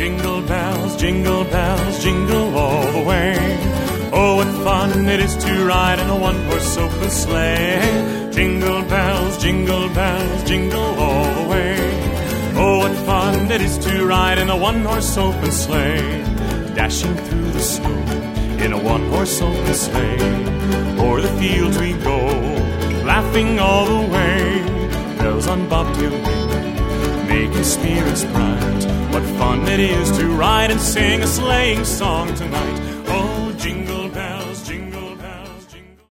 jingle bells, jingle all the way. Oh, what fun it is to ride in a one-horse open sleigh. Jingle bells, jingle all the way. Oh, what fun it is to ride in a one-horse open sleigh. Dashing through the snow in a one-horse open sleigh. O'er the fields we go, laughing all the way. Bells on bobtail ring, making spirits bright. What fun it is to ride and sing a sleighing song tonight. Oh, jingle